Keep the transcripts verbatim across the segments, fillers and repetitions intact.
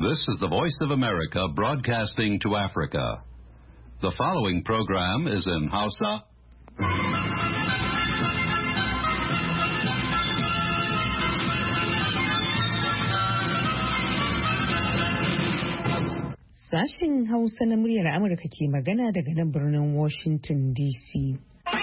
This is the Voice of America broadcasting to Africa. The following program is in Hausa. Sashen Hausa na muryar Amurka ke magana daga nan birnin Washington D C.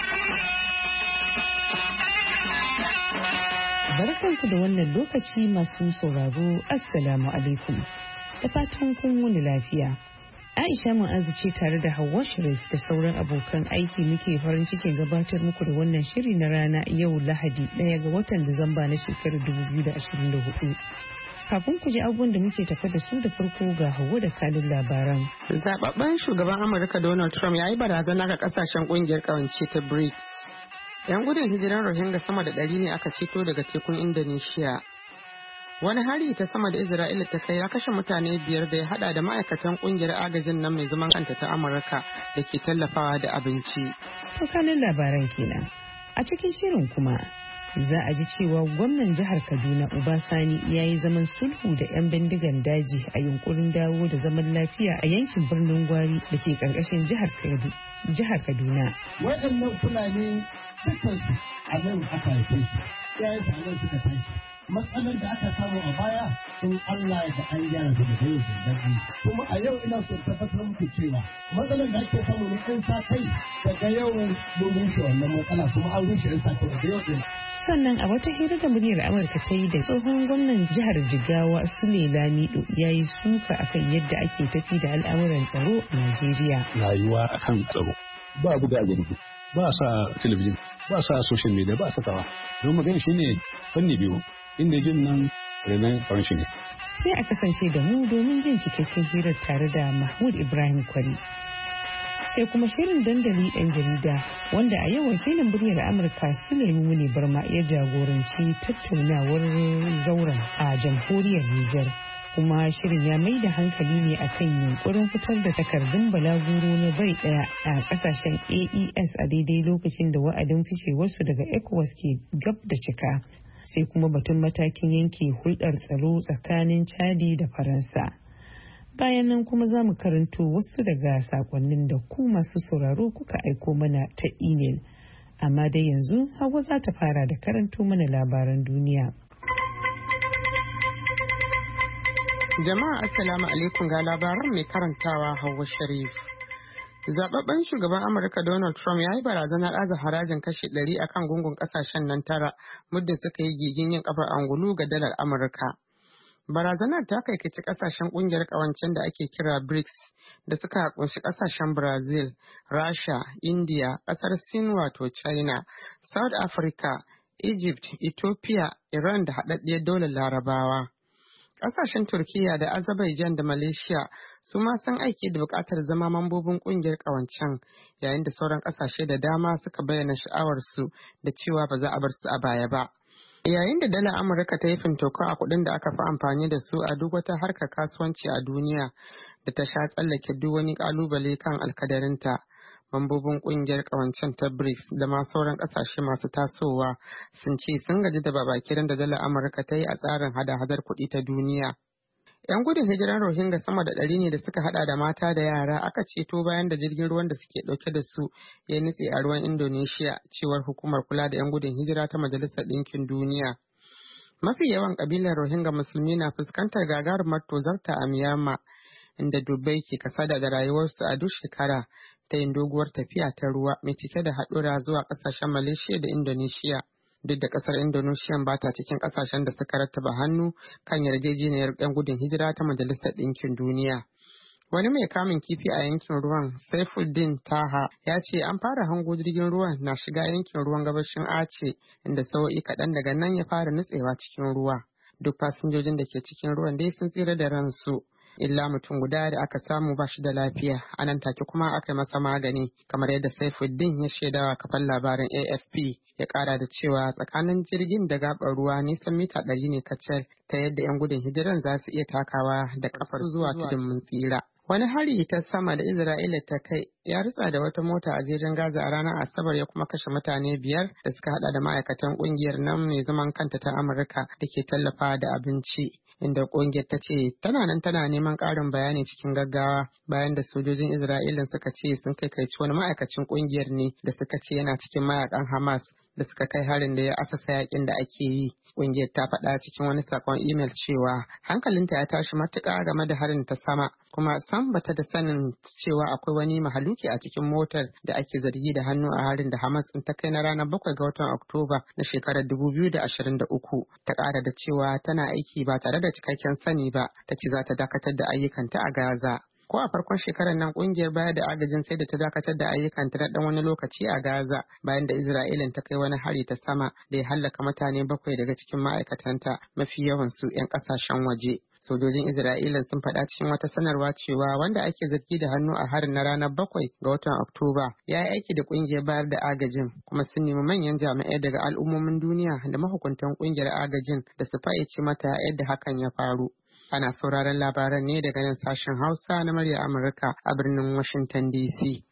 Barkanku da wannan lokaci masu sauraro, Assalamu alaikum. Da fatan kun wani lafiya. Aisha Mu'azu ce tare da Hauwa Sharif da sauran abokan aiki muke farin cikin gabatar muku da wannan shiri na rana yau Lahadi ɗaya ga watan Disamba na shekarar dubu biyu da ashirin da hudu. Kafin ku ji abubuwan da muke tafa da su da farko ga Hauwa da kalin labaran. Zababben shugaban Amurka Donald Trump ya yi barazana ga kasashen kungiyar kawance ta BRICS. Yan gudun hijiran Rohingya sama da ɗari ne aka ceto daga tekun Indonesia. Wani hari ta sama da Isra'ila ta kai ya kashe mutane biyar da ya hada da ma'aikatan kungiyar agajin nan mai zaman kanta ta Amurka da ke tallafawa da abinci. To kanin labaran kenan. A cikin shirin kuma za a ji cewa gwamnan jihar Kaduna Uba Sani ya yi zaman sulhu da 'yan bindigan daji a yunkurin dawo da zaman lafiya a yankin birnin Gwari da ke karkashin jihar Kaduna. Waɗannan Fulani dukkansu a nan aka haife su, yayin su a nan suka tashi. Matsalar da aka samu a baya sun Allah ya an gyara su da yau da Allah. Kuma a yau ina son tabbatar muku cewa matsalar da ake samu na ɗan sa kai daga yau mun rushe wannan matsala kuma an rushe ɗan sa kai daga yau din. Sannan a wata hira da muryar Amurka ta yi da tsohon gwamnan jihar Jigawa Sule Lamido ya yi suka akan yadda ake tafi da al'amuran tsaro a Najeriya. Rayuwa akan tsaro ba buga jirgi ba sa talabijin ba sa social media ba sakawa don magana shine fanni biyu inda jin nan renan faranshi ne. Sai a kasance da mu domin jin cikakken hirar tare da Mahmud Ibrahim Kwari. Sai kuma shirin dandali ɗan jarida wanda a yau wakilin muryar Amurka Sulaimu Muni Barma ya jagoranci tattaunawar zauren a jamhuriyar Nijar. Kuma shirin ya mai da hankali ne akan yunkurin fitar da takardun balaguro na bai daya a kasashen A E S a daidai lokacin da wa'adin ficewarsu daga ECOWAS ke gab da cika. Sai kuma batun matakin yanke hulɗar tsaro tsakanin Chadi da Faransa. Bayan nan kuma za mu karanto wasu daga sakonnin da ku masu sauraro kuka aiko mana ta imel. Amma dai yanzu Hauwa za ta fara da karanto mana labaran duniya. Jama'a Assalamu alaikum ga labaran mai karantawa Hauwa Sharif. Zababben shugaban Amurka Donald Trump ya yi barazanar aza harajin kashi ɗari a kan gungun ƙasashen nan tara muddin suka yi gigin yin kafar angulu ga dalar Amurka. Barazanar ta kaikaici ƙasashen ƙungiyar ƙawancen da ake kira BRICS da suka kunshi ƙasashen Brazil, Rasha, India, ƙasar Sin wato China, South Africa, Egypt, Ethiopia, Iran da haɗaɗɗiyar daular Larabawa. Ƙasashen Turkiyya da Azerbaijan da Malaysia su ma sun aiki da buƙatar zama mambobin ƙungiyar ƙawancen yayin da sauran ƙasashe da dama suka bayyana sha'awarsu da cewa ba za a bar su a baya ba. Yayin da dalar Amurka ta yi fintoko a kuɗin da aka fi amfani da su a duk wata harkar kasuwanci a duniya da ta sha tsallake duk wani ƙalubale kan alkadarinta. Mambobin kungiyar kawancen ta BRICS da ma sauran kasashe masu tasowa sun ce sun gaji da babakiran da dalar Amurka ta yi a tsarin hada-hadar kuɗi ta duniya. 'Yan gudun hijiran Rohingya sama da ɗari ne da suka hada da mata da yara aka ceto bayan da jirgin ruwan da suke ɗauke da su ya nutse a ruwan Indonesia, cewar hukumar kula da 'yan gudun hijira ta Majalisar Ɗinkin Duniya. Mafi yawan kabilar Rohingya musulmi na fuskantar gagarumar tozarta a Myanmar, inda dubbai ke kasada da rayuwarsu a duk shekara ta yin doguwar tafiya ta ruwa mai cike da haɗura zuwa ƙasashen Malaysia da Indonesia. Duk da ƙasar Indonesia ba ta cikin ƙasashen da suka rattaba hannu kan yarjejeniyar 'yan gudun hijira ta Majalisar Ɗinkin Duniya. Wani mai kamun kifi a yankin ruwan, Saifuddin Taha, ya ce an fara hango jirgin ruwan na shiga yankin ruwan gabashin Aceh, inda sa'o'i kaɗan daga nan ya fara nutsewa cikin ruwa. Duk fasinjojin da ke cikin ruwan dai sun tsira da ransu. Illa mutum guda da aka samu ba shi da lafiya, a nan take kuma aka yi masa magani, kamar yadda Saifuddin ya shaidawa kafan labarin A F P. Ya kara da cewa tsakanin jirgin da gabar ruwa nisan mita ɗari ne kacal, ta yadda 'yan gudun hijiran za su iya takawa da kafar zuwa tudun mun tsira. Wani hari ta sama da Isra'ila ta kai ya ritsa da wata mota a zirin Gaza a ranar Asabar ya kuma kashe mutane biyar da suka hada da ma'aikatan kungiyar nan mai zaman kanta ta Amurka da ke tallafa da abinci. Inda kungiyar ta ce tana nan tana neman ƙarin bayani cikin gaggawa bayan da sojojin Isra'ila suka ce sun kai kai wani ma'aikacin kungiyar ne da suka ce yana cikin mayakan Hamas da suka kai harin da ya asasa yakin da ake yi. Kungiyar ta faɗa cikin wani sakon imel cewa hankalinta ya tashi matuƙa game da harin ta sama kuma sam bata da sanin cewa akwai wani mahaluki a cikin motar da ake zargi da hannu a harin da Hamas in ta kai na ranar bakwai ga watan Oktoba na shekarar dubu biyu da ashirin da uku. Ta ƙara da cewa tana aiki ba tare da cikakken sani ba, ta ce za ta dakatar da ayyukanta a Gaza. Ko a farkon shekarar nan kungiyar bayar da agajin sai da ta dakatar da ayyukanta na dan wani lokaci a Gaza bayan da Isra'ila ta kai wani hari ta sama da ya hallaka mutane bakwai daga cikin ma'aikatanta mafi yawan su 'yan kasashen waje. Sojojin Isra'ila sun faɗa cikin wata sanarwa cewa wanda ake zargi da hannu a harin na ranar bakwai ga watan Oktoba ya yi aiki da kungiyar bayar da agajin kuma sun nemi manyan jami'ai daga al'ummomin duniya da mahukuntan kungiyar agajin da su fayyace mata yadda hakan ya faru. Ana sauraron labaran ne daga nan sashen Hausa na murya Amurka a birnin Washington D C.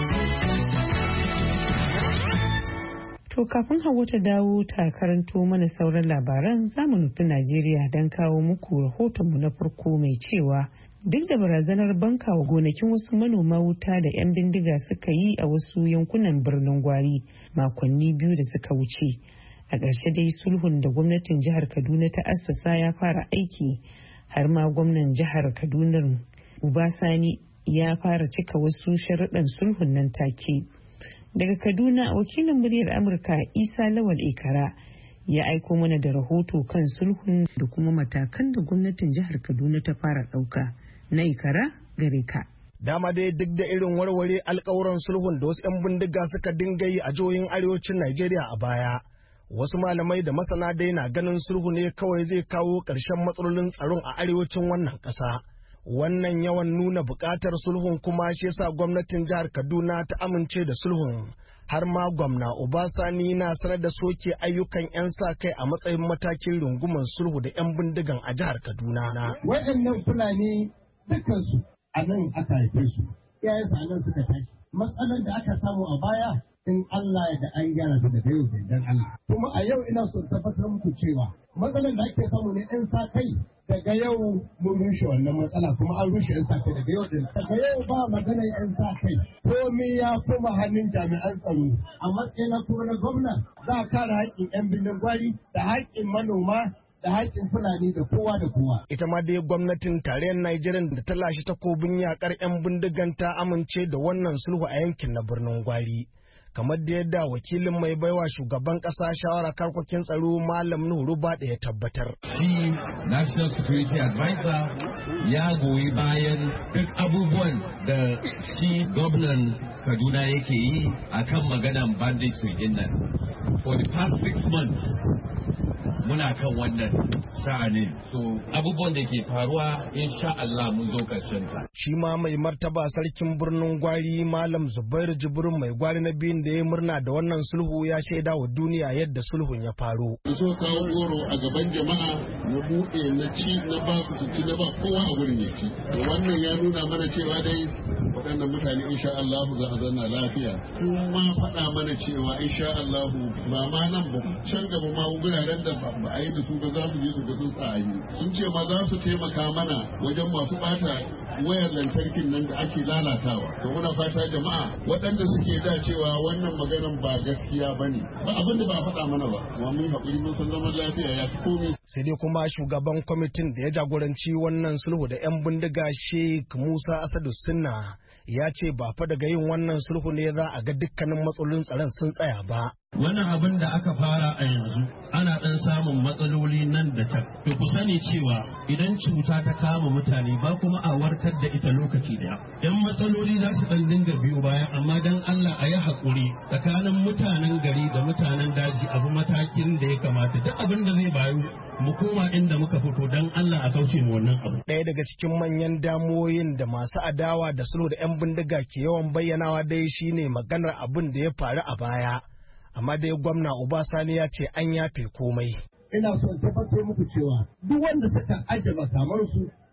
To kafin Hauwa ta dawo ta karanto mana sauran labaran za mu nufi Najeriya don kawo muku rahotonmu na farko mai cewa duk da barazanar banka wa gonakin wasu manoma wuta da 'yan bindiga suka yi a wasu yankunan birnin Gwari makonni biyu da suka wuce. A ƙarshe dai sulhun da gwamnatin jihar Kaduna ta assasa ya fara aiki. Har ma gwamnan jihar Kaduna Uba Sani ya fara cika wasu sharuɗan sulhun nan take. Daga Kaduna wakilin muryar Amurka Isa Lawal Ikara ya aiko mana da rahoto kan sulhun da kuma matakan da gwamnatin jihar Kaduna ta fara ɗauka. Na Ikara gare ka. Dama dai duk da irin warware alkawuran sulhun da wasu 'yan bindiga suka dinga yi a jihohin arewacin Najeriya a baya. Wasu malamai da masana dai na ganin sulhu ne kawai zai kawo ƙarshen matsalolin tsaron a arewacin wannan ƙasa. Wannan yawan nuna buƙatar sulhun kuma shi yasa gwamnatin jihar Kaduna ta amince da sulhun. Har ma gwamna Obasani na sanar da soke ayyukan 'yan sa kai a matsayin matakin rungumar sulhu da 'yan bindigan a jihar Kaduna. Waɗannan Fulani dukansu a nan aka haife su, iyayensu a nan suka tashi. Matsalar da aka samu a baya in Allah ya da an gyara su daga yau dan Allah. Kuma a yau ina son tabbatar muku cewa matsalar da ake samu ne ɗan sa kai daga yau mun rushe wannan matsala kuma an rushe ɗan sa kai daga yau din. Daga yau ba maganar ɗan sa kai. Komai ya kuma hannun jami'an tsaro. A matsayin kuma na gwamna za a kare haƙƙin 'yan birnin Gwari da haƙƙin manoma da haƙƙin Fulani da kowa da kowa. Ita ma dai gwamnatin tarayyar Najeriya da ta lashe takobin yakar 'yan bindigan ta amince da wannan sulhu a yankin na birnin Gwari. Kamar da yadda wakilin mai baiwa shugaban kasa shawara karkokin tsaro Malam Nuhu da ya tabbatar. Shi National Security Advisor ya goyi bayan duk abubuwan da shi gwamnan Kaduna yake yi akan maganan banditry din nan. For the past six months muna kan wannan sha'anin. So abubuwan da ke faruwa insha Allah mun zo karshen sa. Shi ma mai martaba sarkin birnin Gwari Malam Zubairu Jibrin mai gwari na biyun da ya murna da wannan sulhu ya shaida wa duniya yadda sulhun ya faru. So kawo goro a gaban jama'a na buɗe na ci na ba su ci na ba kowa a gurin ya ci. Wannan ya nuna mana cewa dai waɗannan mutane insha Allah za a zanna lafiya. Kuma faɗa mana cewa insha Allah ba ma nan ba can gaba ma guraren da ba a yi da su ba za su je su ga sun tsaye. Sun ce ma za su taimaka mana wajen masu ɓata wayar lantarkin nan da ake lalatawa. To muna fata jama'a waɗanda suke da cewa wannan maganan ba gaskiya ba ne. Ba abin da ba a faɗa mana ba. Kuma mun haƙuri mun san zaman lafiya ya fi komai. Sai dai kuma shugaban kwamitin da ya jagoranci wannan sulhu da 'yan bindiga Sheikh Musa Asadu Sunna ya ce ba fa daga yin wannan sulhu ne za a ga dukkanin matsalolin tsaron sun tsaya ba. Wannan abin da aka fara a yanzu ana ɗan samun matsaloli nan da can. To ku sani cewa idan cuta ta kama mutane ba kuma a warkar da ita lokaci daya. Yan matsaloli za su ɗan dinga biyu baya amma dan Allah a yi haƙuri tsakanin mutanen gari da mutanen daji abu matakin da ya kamata. Duk abin da zai bayu mu koma inda muka fito dan Allah a kauce mu wannan abu. Ɗaya daga cikin manyan damuwoyin da masu adawa da sulhu da 'yan bindiga ke yawan bayyanawa dai shine maganar abin da ya faru a baya. Amma dai gwamna Obasani ya ce an yafe komai. Ina son tabbatar muku cewa duk wanda suka aje makamansu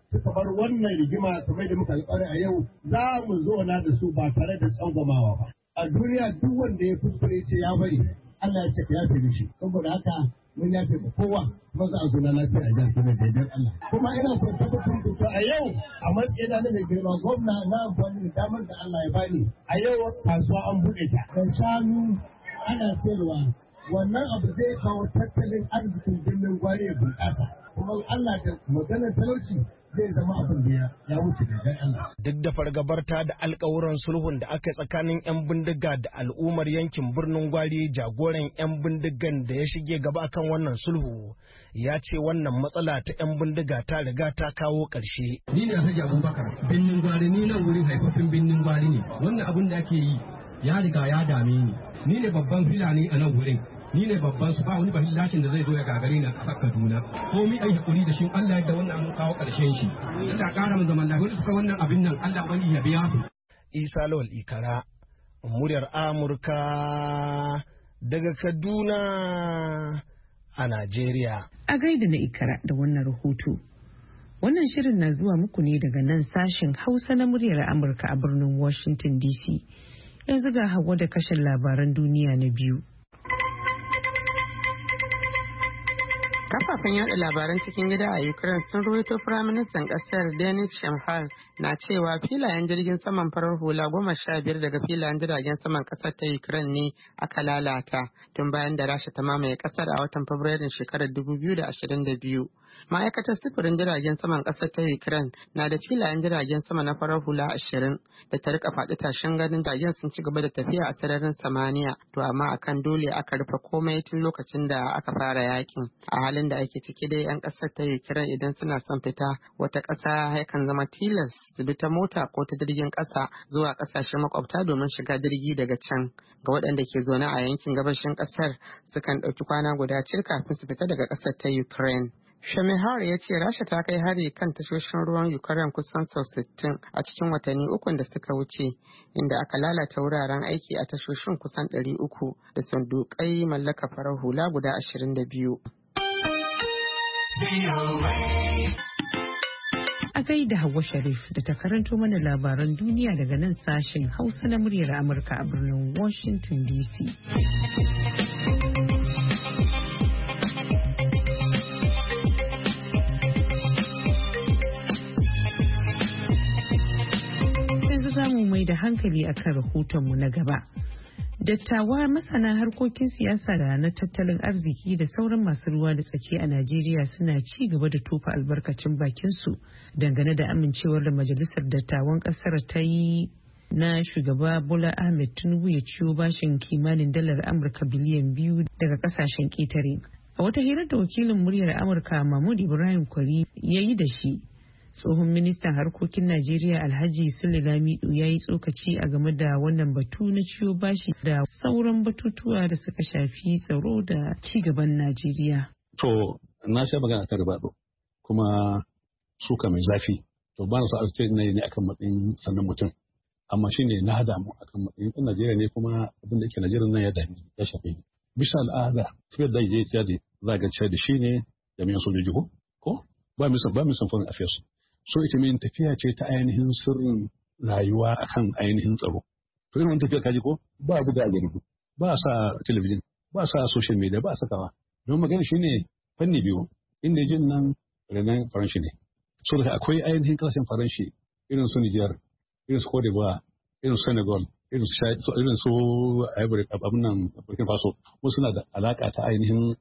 suka bar wannan rigima kamar da muka alƙawari a yau za mu zo na da su ba tare da tsangwamawa ba. A duniya duk wanda ya kuskure ce ya bari Allah ya ce ka yafe mishi saboda haka mun yafe ba kowa kuma za a zo na lafiya a jihar Kano da yardar Allah. Kuma ina son tabbatar da cewa a yau a matsayina na mai girma gwamna na amfani da damar da Allah ya bani a yau kasuwa an buɗe ta. Da shanu ana sayarwa wannan abu zai kawo tattalin arzikin birnin Gwari ya bunƙasa. Kuma Allah da maganar talauci zai zama abin da ya wuce da Allah. Duk da fargabarta da alkawuran sulhun da aka tsakanin 'yan bindiga da al'ummar yankin birnin Gwari, jagoran 'yan bindigan da ya shige gaba kan wannan sulhu ya ce wannan matsala ta 'yan bindiga ta riga ta kawo ƙarshe. Ni ne Alhaji Abubakar binnin Gwari, ni nan wurin haifafin binnin Gwari ne. Wannan abin da ake yi ya riga ya dame ni. Ni ne babban filani a nan wurin. Ni ne babban su ba wani bahilashin da zai zo ya gagare na ƙasar Kaduna. Komi ai hakuri da shi Allah ya da wannan mun kawo ƙarshen shi. Allah ƙara mu zaman lafiya suka wannan abin nan Allah wani ya biya su. Isa Lawal Ikara, muryar Amurka daga Kaduna a Najeriya. A gaida na Ikara da wannan rahoto. Wannan shirin na zuwa muku ne daga nan sashen Hausa na muryar Amurka a birnin Washington D C. Yanzu ga Hauwa da kashin labaran duniya na biyu. Kafafen yada labaran cikin gida a Ukraine sun ruwaito Firaministan ƙasar Denis Shmyhal na cewa filayen jirgin saman farar hula goma sha biyar daga filayen jiragen saman ƙasar ta Ukraine ne aka lalata tun bayan da Rasha ta mamaye ƙasar a watan Fabrairun shekarar dubu biyu da ashirin da biyu. Ma'aikatar sufurin jiragen saman ƙasar ta Ukraine na da filayen jiragen sama na farar hula ashirin da ta rika faɗi tashin ganin jiragen sun ci gaba da tafiya a sararin samaniya, to amma akan dole aka rufe komai tun lokacin da aka fara yakin. A halin da ake ciki dai 'yan ƙasar ta Ukraine idan suna son fita wata ƙasa yakan zama tilas su bi ta mota ko ta jirgin ƙasa zuwa ƙasashen makwabta domin shiga jirgi daga can. Ga waɗanda ke zaune a yankin gabashin ƙasar sukan ɗauki kwana guda cir kafin su fita daga ƙasar ta Ukraine. Shmyhal ya ce Rasha ta kai hari kan tashoshin ruwan Ukraine kusan sau sittin a cikin watanni ukun da suka wuce, inda aka lalata wuraren aiki a tashoshin kusan ɗari uku da sandukai mallaka farar hula guda ashirin da biyu. A gaida Hauwa Sharif da ta karanto mana labaran duniya daga nan sashen Hausa na muryar Amurka a birnin Washington D C. Yanzu za mu mai da hankali akan rahotonmu na gaba. Dattawa masana harkokin siyasa da na tattalin arziki da sauran masu ruwa da tsaki a Najeriya suna ci gaba da tofa albarkacin bakinsu dangane da amincewar da majalisar dattawan kasar ta yi na shugaba Bola Ahmed Tinubu ya ciyo bashin kimanin dalar Amurka biliyan biyu daga kasashen ƙetare. A wata hirar da wakilin muryar Amurka Mahmud Ibrahim Kwari ya yi da shi, tsohon ministan harkokin Najeriya Alhaji Sule Lamido ya yi tsokaci a game da wannan batu na ciwo bashi da sauran batutuwa da suka shafi tsaro da ci gaban Najeriya. To, na sha magana kan ribaɗo kuma suka mai zafi. To, ba na so a na ne akan matsayin sannan mutum. Amma shi ne na hada mu akan matsayin ɗan Najeriya ne kuma abin da yake Najeriya nan ya dami ya shafe ni. Bisa al'ada, fiye da ya ce za ga da shi ne da miyan sojoji ko? Ko? Ba mi san ba mi san foreign affairs. So ita min tafiya ce ta ainihin sirrin rayuwa akan ainihin tsaro. To irin wani tafiya kaji ko ba buga a jaridu, ba sa talabijin, ba sa social media, ba sakawa. Don magana shi ne fanni biyu, inda jin nan renan faranshi ne. So da akwai ainihin kasashen faranshi irin su Niger, irin su Cote d'Ivoire, irin su Senegal, irin su irin su Ivory abin nan Burkina Faso, wasu suna da alaka ta ainihin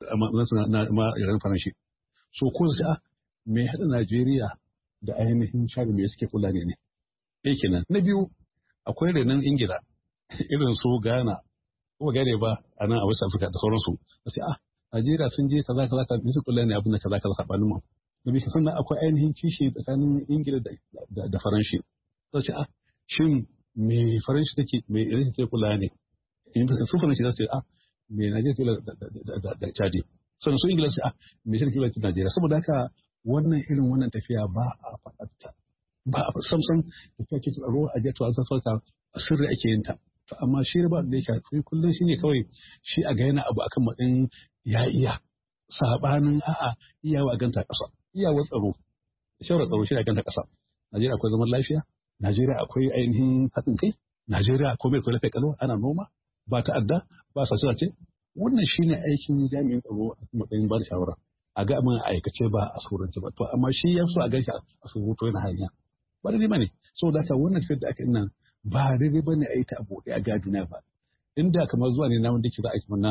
na renan faranshi. So ko su a me haɗa Najeriya da ainihin shari mai suke kula ne ne. Ɗaya kenan. Na biyu akwai renon Ingila irin su Ghana ko gane ba a nan a West Africa da sauransu. Da sai ah Najeriya sun je kaza kaza kaza su kula ne abin da kaza kaza sabanin mu. Da bi sannan akwai ainihin kishi tsakanin Ingila da da Faranshi. Da sai ah shin me Faranshi take me irin take kula ne. In su Faranshi za su ce ah me Najeriya kula da da Chadi. Sannan su Ingila sai ah me shi kula da Najeriya. Saboda haka wannan irin wannan tafiya ba a faɗarta ba a samsan tafiya ce tsaro a jeto an sassauta sirri ake yin ta amma shi ba da yake kai kullum shi ne kawai shi a ga yana abu akan matsayin ya iya sabanin a'a iyawa a ganta ƙasa iyawa tsaro shawarar tsaro shi ne ganta ƙasa. Najeriya akwai zaman lafiya, Najeriya akwai ainihin haɗin kai, Najeriya akwai mai kula kai kalo ana noma, ba ta'adda, ba sace-sace. Wannan shi ne aikin jami'in tsaro a matsayin ba da shawara. A ga abin aikace ba a surance ba. To amma shi ya so a gaishe a surutu yana hanya. Ba daidai ba ne. Saboda haka wannan tafiyar da aka yi nan ba daidai ba ne a yi ta abu a gadina ba. Inda kamar zuwa ne na wanda ke za a yi na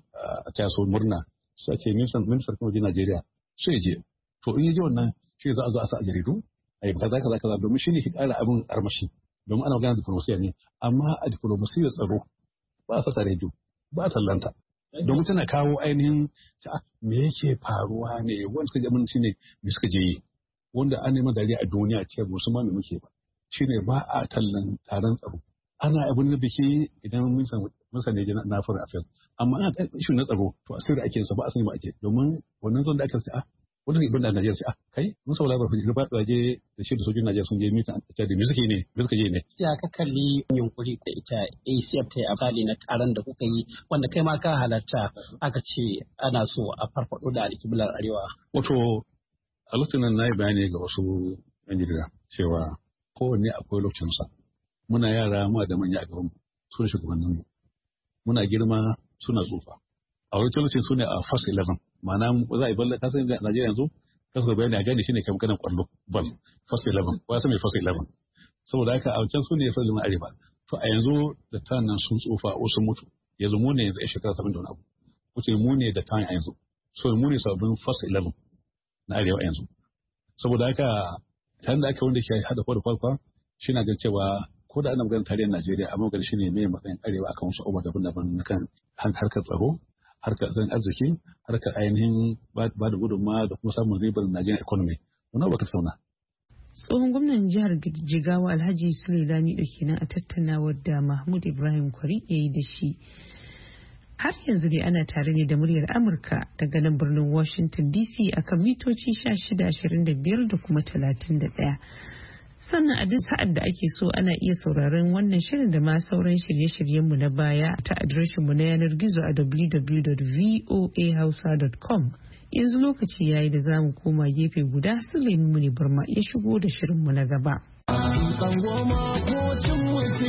a taya so murna su ake ministan kuma wajen Najeriya sai je. To in yi je wannan shi za a zo a sa a jaridu a yi kaza kaza kaza domin shi ne ke ƙara abin armashi domin ana magana diplomasiya ne amma a diplomasiyar tsaro ba a sasa rediyo ba a tallanta domin tana kawo ainihin me yake faruwa ne wanda suka ji shi ne me suka je yi wanda an nema dariya a duniya ce ba su ma me muke ba shi ne ba a tallan taron tsaro ana abin da biki idan mun san mun san ne na fara afel amma ana kai shi na tsaro to a sirri ake sa ba a sani ba ake domin wannan zon da aka ce a wanda ibn da Najeriya sai a kai mun saurara ba fili ba tsaje da shi da sojojin Najeriya sun je mita a da me suke ne me suke je ne ya ka kalli yunkuri da ita A C F ta amfani na taron da kuka yi wanda kai ma ka halarta aka ce ana so a farfado da alkiblar arewa wato a lokacin nan nayi bayani ga wasu yan jarida cewa kowanne akwai lokacinsa muna yara mu da manya a gaban su da shugabanninmu muna girma suna tsufa a wani lokacin su ne a first eleven ma'ana za a yi balla ta san Najeriya yanzu kasu bayani a gane shine kai maganar kwallo ball first eleven ba san me first eleven saboda haka a wancan su ne first eleven arewa to a yanzu da ta nan sun tsufa wasu mutu yanzu mu ne yanzu a shekara saba'in da wani abu kuce mu ne da ta a yanzu so mu ne sabbin first eleven na arewa yanzu saboda haka tare da aka wanda ke hada kwa da kwakwa shi na gan cewa ko da ana maganar tarihin Najeriya amma magana shine mai matsayin arewa akan wasu abubuwa daban-daban na kan harkar tsaro harkar zan arziki harkar ainihin ba da gudunma da kuma samun ribar Nigerian economy wannan ba ka sauna. Tsohon gwamnan jihar Jigawa Alhaji Sule Lamido kenan a tattaunawar da Mahmud Ibrahim Kwari ya yi da shi. Har yanzu dai ana tare ne da muryar Amurka daga nan birnin Washington D C akan mitoci shida ashirin da biyar da kuma talatin da ɗaya. Sannan a duk sa'ad da ake so ana iya sauraron wannan shirin da ma sauran shirye-shiryenmu na baya ta adireshinmu na yanar gizo a w w w dot voa hausa dot com. Yanzu lokaci yayi da zamu koma gefe guda su mu ne Barma ya shigo da shirinmu na gaba. Tsangoma ko cin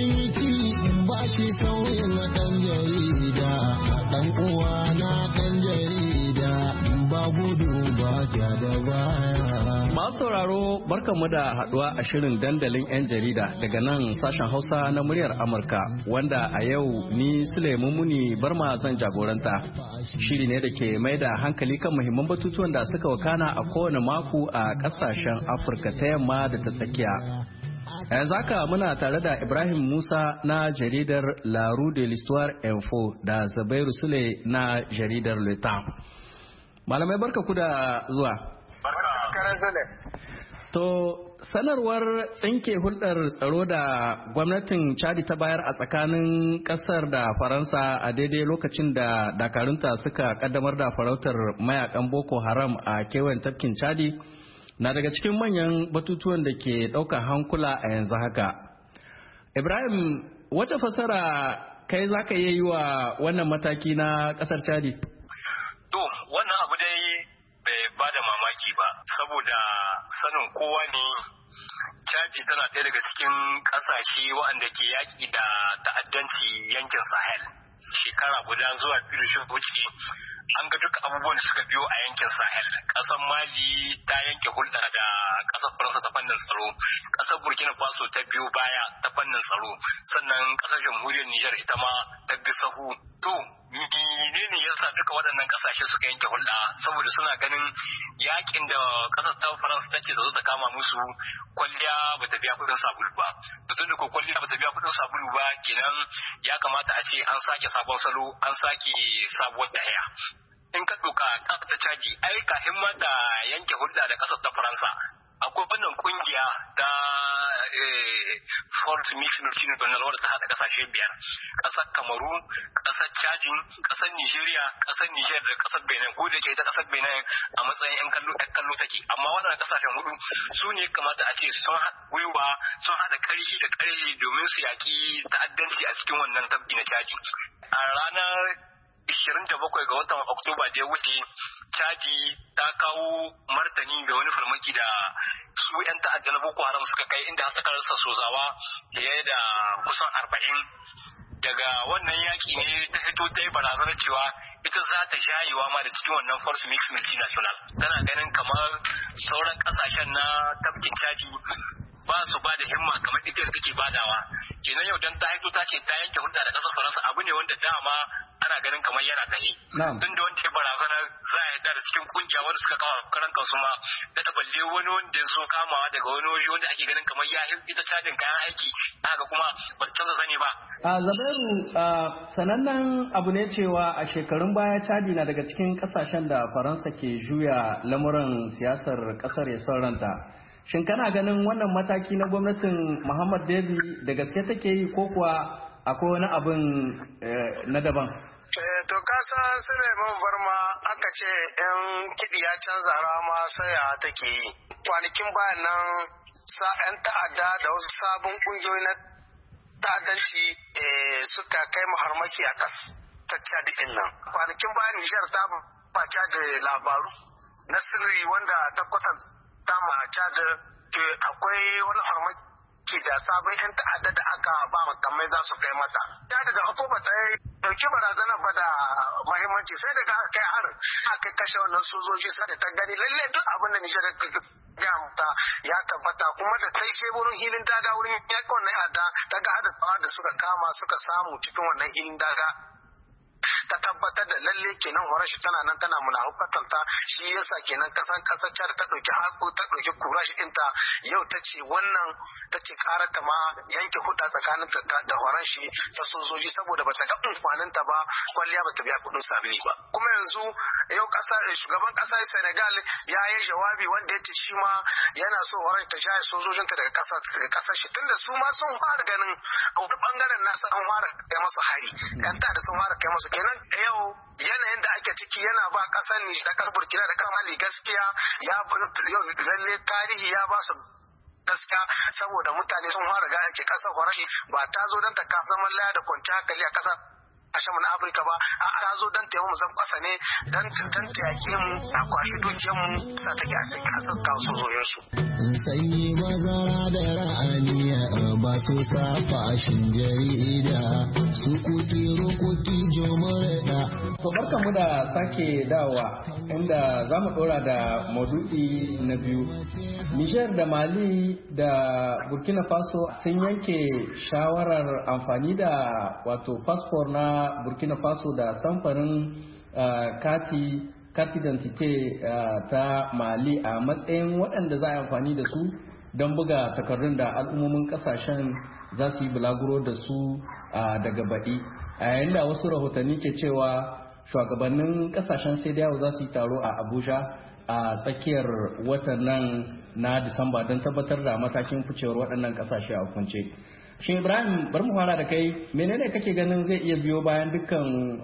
mutum ba shi sauyin na ɗan jarida, ɗan uwa na ɗan jarida ba gudu ba ja da baya. Masu sauraro barkanmu da haduwa a shirin dandalin 'yan jarida daga nan sashen Hausa na muryar Amurka wanda a yau ni Sulaiman Muni Barma zan jagoranta. Shiri ne da ke mai da hankali kan muhimman batutuwan da suka wakana a kowane mako a kasashen Afirka ta yamma da ta tsakiya. Yanzu haka muna tare da Ibrahim Musa na jaridar La Rue de l'Histoire Info da Zabairu Sule na jaridar Le Temps. Malamai barka ku da zuwa. To sanarwar tsinke hulɗar tsaro da gwamnatin Chadi ta bayar a tsakanin ƙasar da Faransa a daidai lokacin da dakarunta suka kaddamar da farautar mayakan Boko Haram a kewayen tafkin Chadi na daga cikin manyan batutuwan da ke ɗaukar hankula a yanzu haka. Ibrahim, wace fasara kai za ka yi wa wannan mataki na ƙasar Chadi? To, wannan abu dai bai ba da mamaki ba, saboda sanin kowa ne Chadi tana ɗaya daga cikin ƙasashe waɗanda ke yaƙi da ta'addanci yankin Sahel. Shekara guda zuwa biyu shi wuce an ga duk abubuwan da suka biyo a yankin Sahel. Ƙasar Mali ta yanke hulɗa da ƙasar Faransa ta fannin tsaro, ƙasar Burkina Faso ta biyo baya ta fannin tsaro, sannan ƙasar Jamhuriyar Nijar ita ma ta bi sahu. To, menene yasa duka waɗannan ƙasashe suka yanke hulɗa? Saboda suna ganin yakin da ƙasar ta Faransa take zo ta kama musu kwalliya ba ta biya kuɗin sabulu ba. Tun da ko kwalliya ba ta biya kuɗin sabulu ba kenan ya kamata a ce an sake sabon salo, an sake sabuwar tahiya. In ka ɗauka ƙasar ta Chadi, ai kafin ma da yanke hulɗa da ƙasar ta Faransa, akwai wannan kungiya ta Fourth Mission International wadda ta haɗa ƙasashe biyar, ƙasar Kamaru, ƙasar Chadi, ƙasar Nigeria, ƙasar Niger da ƙasar Benin. Ko da ke ita ƙasar Benin a matsayin ƴan kallo ƴan kallo take, amma waɗannan ƙasashen hudu su ne kamata a ce sun haɗa gwiwa, sun haɗa ƙarfi da ƙarfi domin su yaƙi ta'addanci a cikin wannan tabbi na Chadi. A ranar ishirin da bakwai ga watan Oktoba da ya wuce, Chadi ta kawo martani ga wani farmaki da su 'yan ta'adda na Boko Haram suka kai inda suka rasa sozawa fiye da kusan arba'in. Daga wannan yaki ne ta fito ta yi barazanar cewa ita za ta shayewa ma da cikin wannan force mix multinational. Tana ganin kamar sauran kasashen na tafkin Chadi ba su ba da himma kamar ita da take badawa. Kenan yau dan ta hito ta ce ta yanke hulɗa da ƙasar Faransa abu ne wanda dama ana ganin kamar yana tahi. Tun da wanda ya barazanar za a yarda da cikin kungiya wanda suka kawo karan kansu ma da da balle wani wanda ya zo kamawa daga wani wuri wanda ake ganin kamar ya ita cajin kayan aiki haka kuma ba su canza zani ba. A Zabairu sanannen abu ne cewa a shekarun baya Chadi na daga cikin kasashen da Faransa ke juya lamuran siyasar kasar ya son ranta. Shin kana ganin wannan mataki na gwamnatin Muhammad Debi da gaske take yi ko kuwa akwai wani abin na daban? To kasa Suleiman Barma aka ce yan kiɗi ya canza rama saya take yi. Kwanakin bayan nan sa 'yan ta'adda da wasu sabon ƙungiyoyi na ta'addanci suka kai maharmaki a ƙasa ta Chad ɗin nan. Kwanakin bayan Nijar ta baca da labaru na sirri wanda ta kwatanta ma Chad akwai wani harmaki da sabon 'yan ta'adda da aka ba makamai za su kai mata. Ta daga Oktoba ta yi dauki barazana ba da mahimmanci sai daga aka kai harin aka kashe wannan sojoji sai ta gani lalle duk abin da Nijar ga mata ya tabbata kuma da ta yi wurin hilin daga wurin yaƙi wannan yada ta ga hada da suka kama suka samu cikin wannan hilin daga ta tabbatar da lalle kenan horon shi tana nan tana muna hukunta shi yasa kenan kasan kasar Chad ta dauki haƙo ta dauki kurashi ɗinta yau ta ce wannan ta ce karata ma yanke hudda tsakanin ta da horon shi ta sojoji saboda ba ta ga amfanin ta ba kwalliya ba ta biya kudin sabili ba kuma yanzu yau kasar shugaban kasar Senegal ya yi jawabi wanda ya ce shi ma yana so horon ta jaye sojojinta daga kasar daga kasar shi tunda su ma sun fara ganin a wani bangaren nasa an fara kai masu hari kanta da sun fara kai masu kenan yau yanayin da ake ciki yana ba kasar Nijar da kasar Burkina da kan Mali gaskiya ya yau lalle tarihi ya ba su gaskiya saboda mutane sun fara ga ake kasar Horashi ba ta zo don ta ka zaman laya da kwanciyar hankali a kasar kasashen na Afirka ba a ta zo don ta yi mu zan kwasa ne don ta yaƙe mu a kwashi dukiyar mu sa take a cikin kasar kawo sojoyin su. Sanyi mazara da ra'aniya ba su safa shin jarida su kuki rokoki jomar. To barka mu da sake dawa inda za mu ɗora da maudu'i na biyu. Nijar da Mali da Burkina Faso sun yanke shawarar amfani da wato fasfor na Burkina Faso da samfarin uh, kati kati identite uh, ta Mali a matsayin waɗanda za a amfani da su don buga takardun da al'ummomin ƙasashen za su yi bulaguro da su uh, daga baɗi. A yayin da wasu rahotanni ke cewa shugabannin ƙasashen sai da yawo za su yi taro a Abuja a tsakiyar watan nan na Disamba don tabbatar da matakin ficewar waɗannan ƙasashe a hukunce. Shin Ibrahim bari mu fara da kai menene kake ganin zai iya biyo bayan dukkan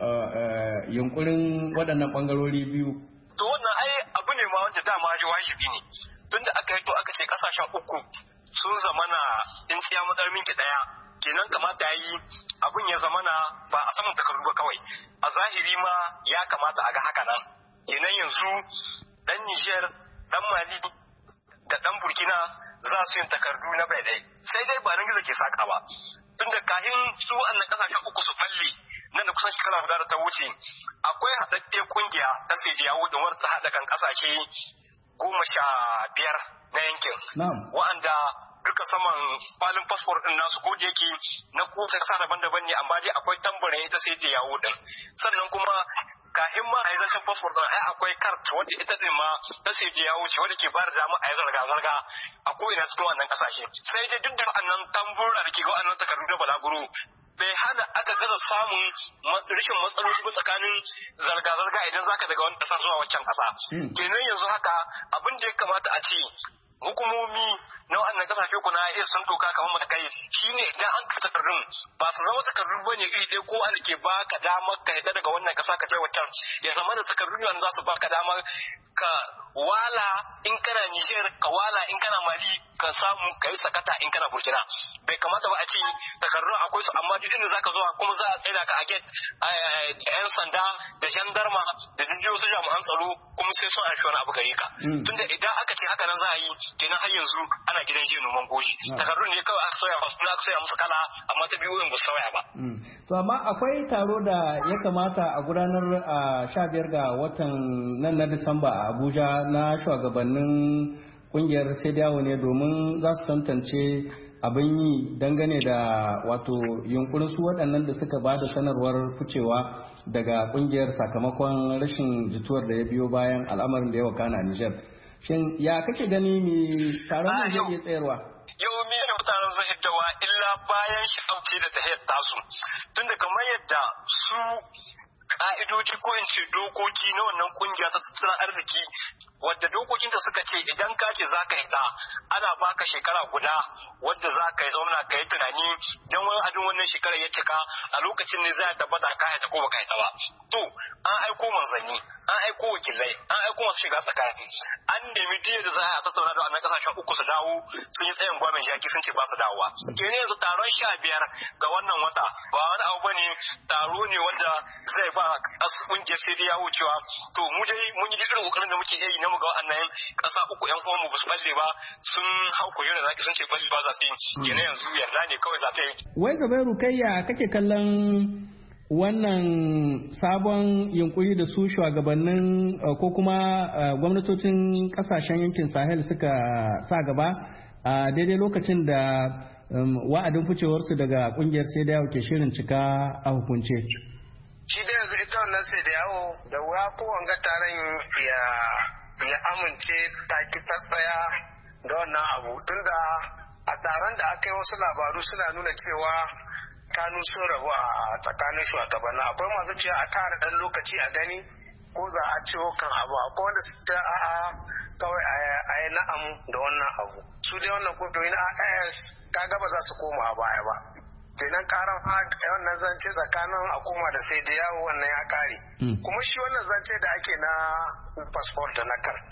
yunkurin waɗannan bangarori biyu? To wannan ai abu ne ma wanda dama ji wajibi ne tunda aka yi to aka ce kasashen uku sun zamana in tsiya madar minki daya kenan kamata yi abun ya zamana ba a saman takardu ba kawai a zahiri ma ya kamata a ga haka nan kenan yanzu dan Niger dan Mali da dan Burkina za su yin takardu na bai dai sai dai ba nan gizo ke saka ba tunda kahin su wannan kasashen uku su falle nan da kusan shekara guda da ta wuce akwai haɗaɗɗe kungiya ta Sediyawo da wata haɗa kan kasashe goma sha biyar na yankin wa'anda duka saman falin fasfor din nasu ko da yake na kowace kasa daban-daban ne amma dai akwai tambarin ita Sediyawo din sannan kuma kahin ma a yi zancen fasfor ɗin ai akwai kart wadda ita ɗin ma ta sai da ya wuce wadda ke bayar da dama a yi zarga-zarga a ko'ina cikin wannan ƙasashe sai dai duk da wa'annan tambura da ke ga wa'annan takardu na balaguro bai hana aka gaza samun rashin matsaloli ba tsakanin zarga-zarga idan zaka daga wani ƙasa zuwa wancan ƙasa kenan yanzu haka abin da ya kamata a ce hukumomi na wannan kasashe kuna iya sun doka kamar matakai shine idan an ka takardun ba su zama takardu bane iri ɗaya ko an ke baka damar ka hita daga wannan kasa ka je wancan ya zama da takardu ne za su baka damar ka wala in kana Niger ka wala in kana Mali ka samu ka yi sakata in kana Burkina bai kamata ba a ce takardun akwai su amma duk inda zaka zo kuma za a tsaida ka a gate yan sanda da gendarma da duk wasu jami'an tsaro kuma sai sun aiki wani abu gare ka tunda idan aka ce haka nan za a yi kenan har yanzu ana gidan jiya noman goji takardun ne kawai aka sauya masu aka sauya musu kala amma ta biyu ba sauya ba. To amma akwai taro da ya kamata a gudanar a sha biyar ga watan nan na Disamba a Abuja na shugabannin kungiyar Sediyawo ne domin za su tantance abin yi dangane da wato yunkurin su waɗannan da suka ba da sanarwar ficewa daga kungiyar sakamakon rashin jituwar da ya biyo bayan al'amarin da ya wakana a Nijar. Shin ya kake gani me taron da zai iya tsayarwa? Yau me da mutanen zai hiddawa illa bayan shi ɗauke da tahiyar tasu tunda kamar yadda su ka'idoji ko in ce dokoki na wannan kungiya ta tattalin arziki wadda dokokin da suka ce idan ka ce za ka hita ana baka shekara guda wadda za ka yi zauna ka yi tunani don wani abin wannan shekarar ya cika a lokacin ne za a tabbata ka haita ko baka haita ba. To an aiko manzanni an aiko wakilai an aiko masu shiga tsakani an nemi diya da za a tattauna da wannan kasashen uku su dawo sun yi tsayin gwamin jaki sun ce ba su dawowa. Kenan yanzu taron sha biyar ga wannan wata ba wani abu bane taro ne wanda zai ba kungiyar sai dai ya wucewa to mu dai mun yi irin kokarin da muke yi na mu ga wannan kasa uku yan uwan mu ba su balle ba sun hau koyar da zaki sun ce balle ba za su yi kenan yanzu yarda ne kawai za ta yi. Wai Zubairu kai ya kake kallon wannan sabon yunkuri da su shugabannin ko kuma gwamnatocin kasashen yankin Sahel suka sa gaba a daidai lokacin da wa'adin ficewarsu daga kungiyar sai da ke shirin cika a hukunce. Shi da yanzu ita wannan sai da yawo da wuya ko wanga taron ya ya amince ta ki ta tsaya da wannan abu tunda a taron da aka yi wasu labaru suna nuna cewa kanu sun rabu a tsakanin shugabannin akwai masu cewa a kara dan lokaci a gani ko za a ciwo kan abu akwai wanda su ta a kawai a yi na'am da wannan abu su dai wannan kungiyoyi na A S kaga ba za su koma a baya ba kenan karan wannan zance tsakanin hukuma da sai da yawo wannan ya kare kuma shi wannan zance da ake na passport da na kart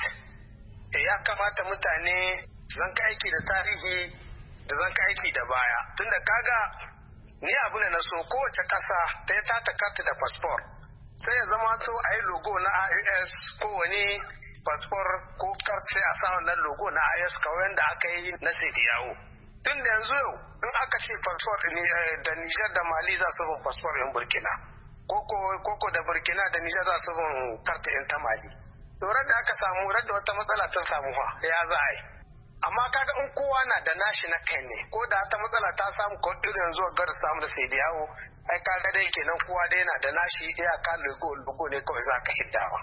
ya kamata mutane zan ka aiki da tarihi da zan ka aiki da baya tunda kaga ni abu ne na so kowace kasa ta yi tata karta da passport sai ya zama to a yi logo na I O S ko wani passport ko kart sai a sa wannan logo na I O S kawai yadda aka yi na sai da yawo tun da yanzu yau in aka ce passport da Nijar da Mali za su bin passport in Burkina koko da Burkina da Nijar za su bin karta in ta Mali to da aka samu da wata matsala ta samu fa ya za a yi amma kaga in kowa na da nashi na kai ne ko da ta matsala ta samu ko irin yanzu ga da samu da sai da yawo ai kaga dai kenan kowa dai na da nashi iyaka logo logo ne kawai za ka hiddawa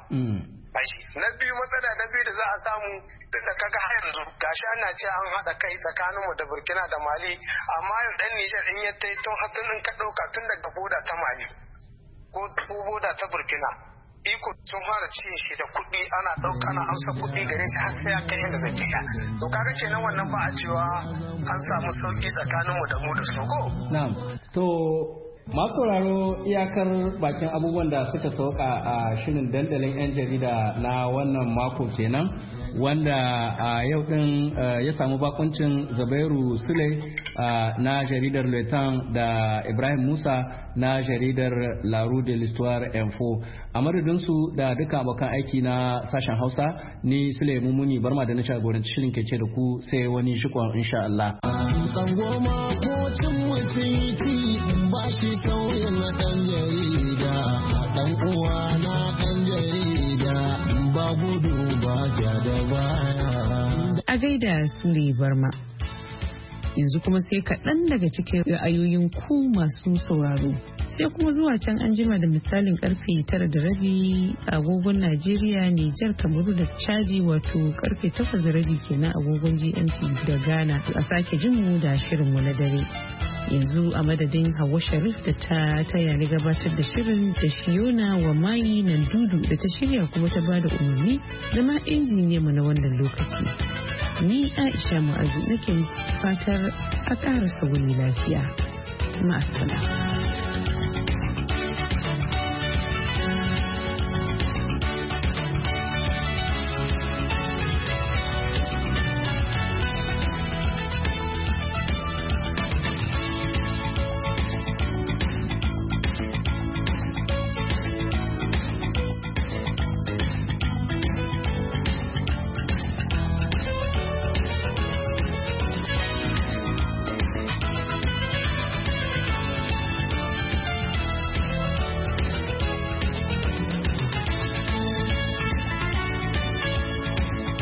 na biyu matsala na biyu da za a samu tun da kaga har yanzu gashi ana ce an haɗa kai tsakanin mu da Burkina da Mali amma yau dan Nijar in ya tai tun hatun in ka ɗauka tun daga boda ta Mali ko boda ta Burkina iko sun fara cin shi da kuɗi ana ɗauka ana amsa kuɗi gare shi har sai ya kai inda zai kai to kaga kenan wannan ba a cewa an samu sauki tsakanin mu da mu da su ko na'am to masu sauraro iyakar bakin abubuwan da suka sauka a shirin dandalin 'yan jarida na wannan mako kenan wanda a yau din ya samu bakuncin Zubairu Sule na jaridar Letan da Ibrahim Musa na jaridar La Rue de l'Histoire Info a madadinsu da duka abokan aiki na sashen Hausa ni Sule Mumuni Barma da na jagoranci shirin ke ce da ku sai wani shikon insha Allah. Ba shi kauye na ɗan jarida, ɗan uwa na ɗan jarida, ba gudu ba ja da baya. A gaida Sule Barma. Yanzu kuma sai kaɗan daga cikin ra'ayoyin ku masu sauraro. Sai kuma zuwa can an jima da misalin karfe tara da rabi agogon Najeriya, Nijar, Kamaru da Chadi wato karfe takwas da rabi kenan agogon G M T da Ghana. A sake jin mu da shirin mu na dare. Yanzu a madadin Hauwa Sharif da ta taya ni gabatar da shirin da Fiona wa Mayi nan dudu da ta shirya kuma ta bada umarni da ma injiniya mu na wannan lokaci. Ni Aisha Mu'azu nake fatar a ƙarasa wani lafiya. Ma'asala.